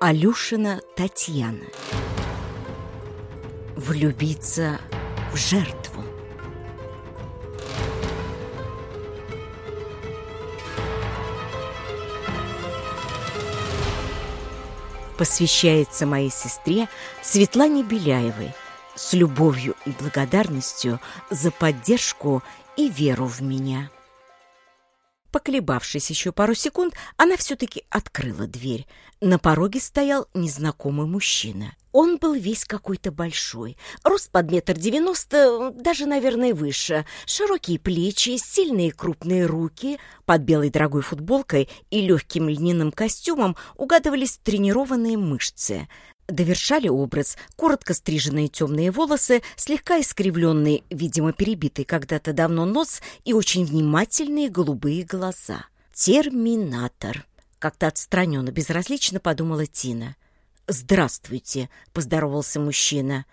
Алюшина Татьяна. Влюбиться в жертву. Посвящается моей сестре Светлане Беляевой с любовью и благодарностью за поддержку и веру в меня. Поколебавшись еще пару секунд, она все-таки открыла дверь. На пороге стоял незнакомый мужчина. Он был весь какой-то большой, рост под 1,90 м, даже, наверное, выше, широкие плечи, сильные крупные руки. Под белой дорогой футболкой и легким льняным костюмом угадывались тренированные мышцы. Довершали образ коротко стриженные темные волосы, слегка искривленный, видимо, перебитый когда-то давно нос и очень внимательные голубые глаза. «Терминатор», — как-то отстраненно, безразлично подумала Тина. «Здравствуйте», — поздоровался мужчина.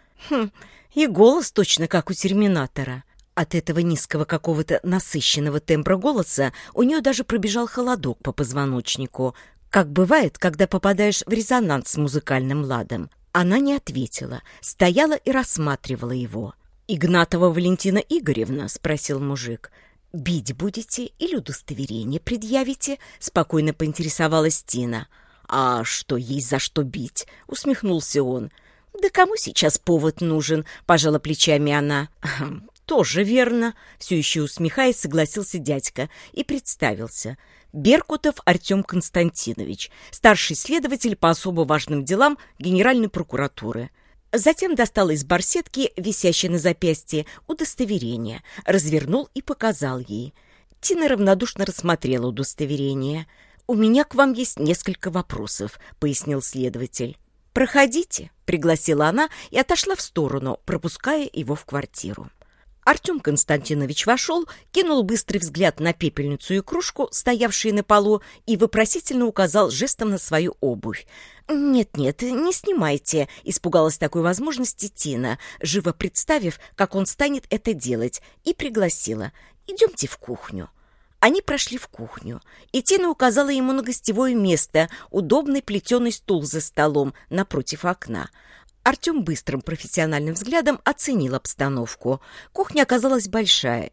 И голос точно как у Терминатора. От этого низкого какого-то насыщенного тембра голоса у нее даже пробежал холодок по позвоночнику, как бывает, когда попадаешь в резонанс с музыкальным ладом. Она не ответила, стояла и рассматривала его. «Игнатова Валентина Игоревна?» — спросил мужик. «Бить будете или удостоверение предъявите?» — спокойно поинтересовалась Тина. «А что, есть за что бить?» — усмехнулся он. «Да кому сейчас повод нужен?» — пожала плечами она. «Тоже верно», — все еще усмехаясь, согласился дядька и представился. Беркутов Артем Константинович, старший следователь по особо важным делам Генеральной прокуратуры. Затем достал из барсетки, висящей на запястье, удостоверение, развернул и показал ей. Тина равнодушно рассмотрела удостоверение. «У меня к вам есть несколько вопросов», — пояснил следователь. «Проходите», — пригласила она и отошла в сторону, пропуская его в квартиру. Артем Константинович вошел, кинул быстрый взгляд на пепельницу и кружку, стоявшие на полу, и вопросительно указал жестом на свою обувь. «Нет-нет, не снимайте», — испугалась такой возможности Тина, живо представив, как он станет это делать, и пригласила. «Идемте в кухню». Они прошли в кухню, и Тина указала ему на гостевое место, удобный плетеный стул за столом напротив окна. Артем быстрым профессиональным взглядом оценил обстановку. Кухня оказалась большая,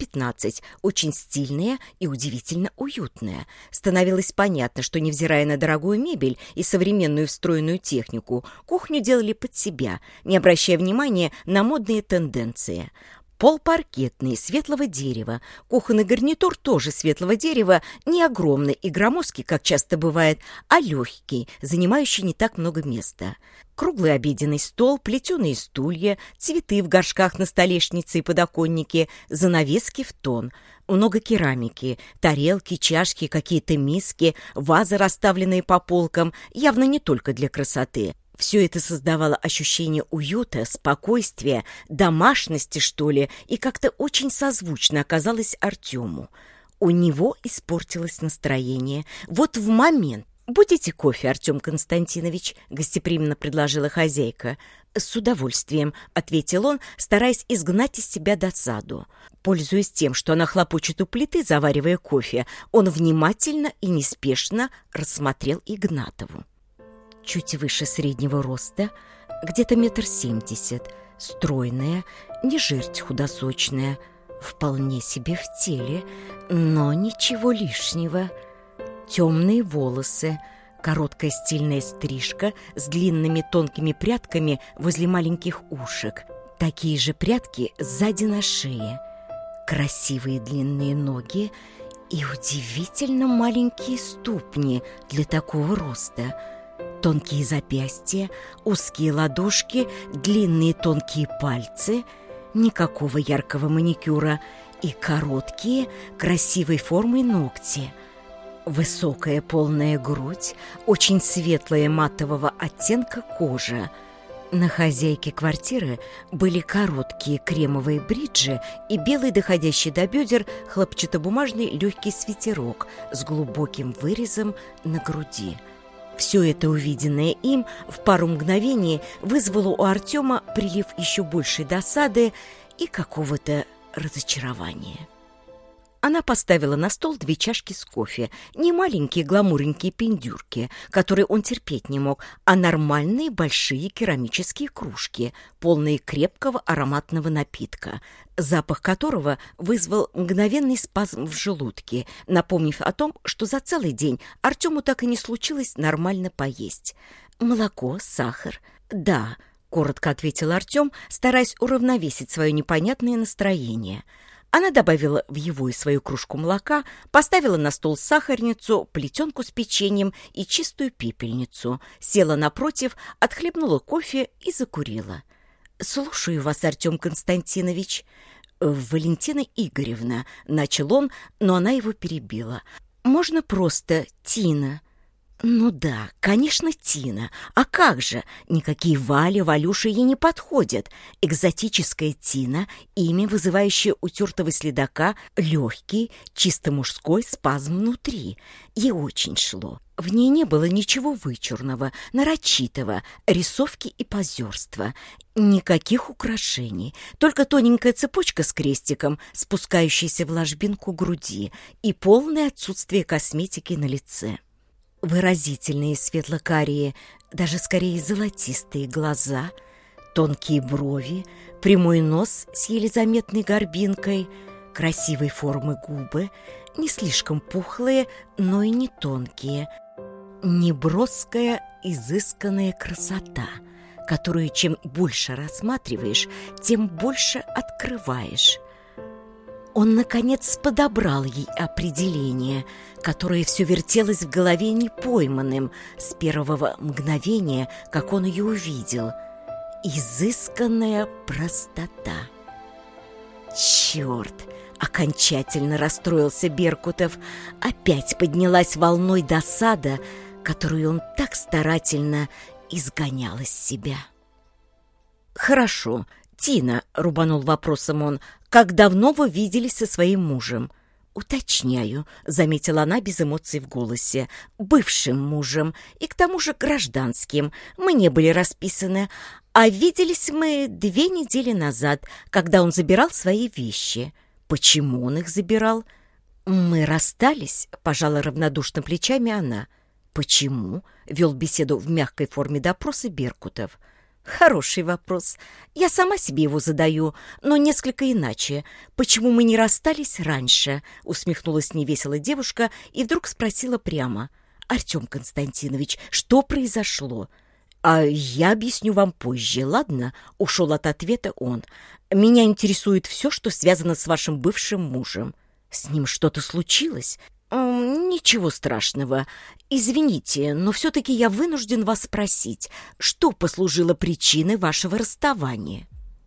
15 метров, очень стильная и удивительно уютная. Становилось понятно, что, невзирая на дорогую мебель и современную встроенную технику, кухню делали под себя, не обращая внимания на модные тенденции. Пол паркетный, светлого дерева. Кухонный гарнитур тоже светлого дерева, не огромный и громоздкий, как часто бывает, а легкий, занимающий не так много места. Круглый обеденный стол, плетеные стулья, цветы в горшках на столешнице и подоконнике, занавески в тон. Много керамики, тарелки, чашки, какие-то миски, вазы, расставленные по полкам, явно не только для красоты. Все это создавало ощущение уюта, спокойствия, домашности, что ли, и как-то очень созвучно оказалось Артему. У него испортилось настроение. Вот в момент. «Будете кофе, Артем Константинович?» — гостеприимно предложила хозяйка. «С удовольствием», — ответил он, стараясь изгнать из себя досаду. Пользуясь тем, что она хлопочет у плиты, заваривая кофе, он внимательно и неспешно рассмотрел Игнатову. Чуть выше среднего роста, где-то 1,70 м, стройная, не жирть худосочная, вполне себе в теле, но ничего лишнего. Темные волосы, короткая стильная стрижка с длинными тонкими прядками возле маленьких ушек, такие же прядки сзади на шее, красивые длинные ноги и удивительно маленькие ступни для такого роста. Тонкие запястья, узкие ладошки, длинные тонкие пальцы, никакого яркого маникюра и короткие, красивой формы ногти. Высокая полная грудь, очень светлая матового оттенка кожа. На хозяйке квартиры были короткие кремовые бриджи и белый, доходящий до бедер, хлопчатобумажный легкий свитерок с глубоким вырезом на груди. Все это, увиденное им, в пару мгновений вызвало у Артема прилив еще большей досады и какого-то разочарования. Она поставила на стол 2 чашки с кофе. Не маленькие гламуренькие пиндюрки, которые он терпеть не мог, а нормальные большие керамические кружки, полные крепкого ароматного напитка, запах которого вызвал мгновенный спазм в желудке, напомнив о том, что за целый день Артему так и не случилось нормально поесть. «Молоко, сахар?» «Да», — коротко ответил Артем, стараясь уравновесить свое непонятное настроение. Она добавила в его и свою кружку молока, поставила на стол сахарницу, плетенку с печеньем и чистую пепельницу, села напротив, отхлебнула кофе и закурила. «Слушаю вас, Артем Константинович». «Валентина Игоревна», — начал он, но она его перебила. «Можно просто Тина». «Ну да, конечно, Тина. А как же? Никакие Валя, Валюша ей не подходят. Экзотическая Тина, имя, вызывающее у тертого следака легкий, чисто мужской спазм внутри. Ей очень шло. В ней не было ничего вычурного, нарочитого, рисовки и позерства. Никаких украшений, только тоненькая цепочка с крестиком, спускающаяся в ложбинку груди, и полное отсутствие косметики на лице. Выразительные светло-карие, даже скорее золотистые глаза, тонкие брови, прямой нос с еле заметной горбинкой, красивой формы губы, не слишком пухлые, но и не тонкие, неброская, изысканная красота, которую чем больше рассматриваешь, тем больше открываешь. Он, наконец, подобрал ей определение, которое все вертелось в голове непойманным с первого мгновения, как он ее увидел. Изысканная простота. «Черт!» — окончательно расстроился Беркутов. Опять поднялась волной досада, которую он так старательно изгонял из себя. «Хорошо, Тина», — рубанул вопросом он, — «как давно вы виделись со своим мужем?» «Уточняю», — заметила она без эмоций в голосе, — «бывшим мужем и к тому же гражданским. Мы не были расписаны, а виделись мы 2 недели назад, когда он забирал свои вещи». «Почему он их забирал?» «Мы расстались», — пожала равнодушно плечами она. «Почему?» — вел беседу в мягкой форме допроса Беркутов. «Хороший вопрос. Я сама себе его задаю, но несколько иначе. Почему мы не расстались раньше?» — усмехнулась невесело девушка и вдруг спросила прямо. «Артем Константинович, что произошло?» «А я объясню вам позже, ладно?» — ушел от ответа он. «Меня интересует все, что связано с вашим бывшим мужем». «С ним что-то случилось?» «Ничего страшного. Извините, но все-таки я вынужден вас спросить, что послужило причиной вашего расставания?»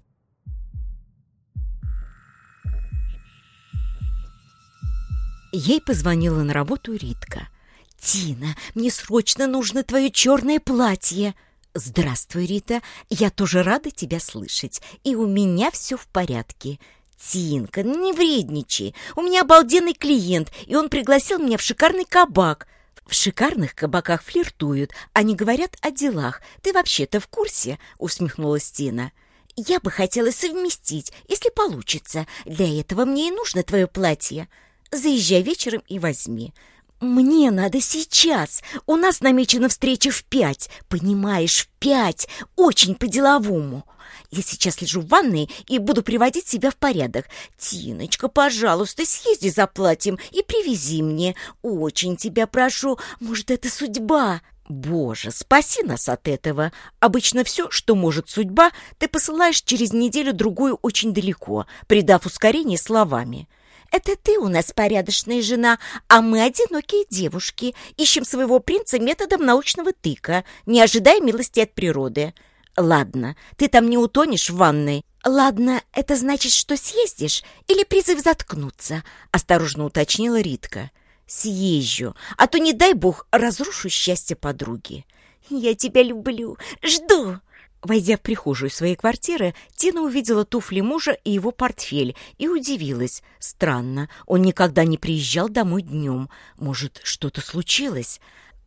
Ей позвонила на работу Ритка. «Тина, мне срочно нужно твое черное платье!» «Здравствуй, Рита, я тоже рада тебя слышать, и у меня все в порядке». «Тинка, не вредничай. У меня обалденный клиент, и он пригласил меня в шикарный кабак». «В шикарных кабаках флиртуют, они говорят о делах. Ты вообще-то в курсе?» — усмехнулась Тина. «Я бы хотела совместить, если получится. Для этого мне и нужно твое платье. Заезжай вечером и возьми». «Мне надо сейчас. У нас намечена встреча в 5. Понимаешь, в 5. Очень по-деловому. Я сейчас лежу в ванной и буду приводить себя в порядок. Тиночка, пожалуйста, съезди за платьем и привези мне. Очень тебя прошу. Может, это судьба?» «Боже, спаси нас от этого. Обычно все, что может судьба, ты посылаешь через неделю-другую очень далеко, придав ускорение словами. Это ты у нас порядочная жена, а мы одинокие девушки. Ищем своего принца методом научного тыка, не ожидая милости от природы. Ладно, ты там не утонешь в ванной». «Ладно, это значит, что съездишь или призыв заткнуться?» — осторожно уточнила Ритка. «Съезжу, а то, не дай бог, разрушу счастье подруги». «Я тебя люблю, жду». Войдя в прихожую своей квартиры, Тина увидела туфли мужа и его портфель и удивилась. Странно, он никогда не приезжал домой днем. Может, что-то случилось?